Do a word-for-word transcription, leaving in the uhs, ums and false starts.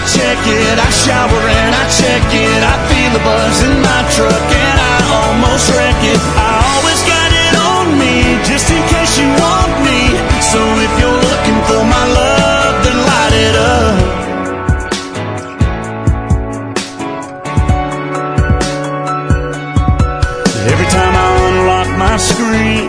check it, I shower and I check it, I feel the buzz in my truck and I almost wreck it. I always got it on me, just in case you want me. So if you're looking for my love, then light it up. Every time I unlock my screen,